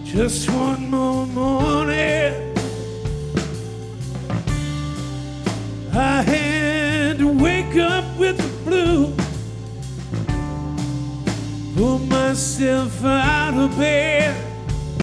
Just one more morning, I had to wake up with the blue, pull myself out of bed,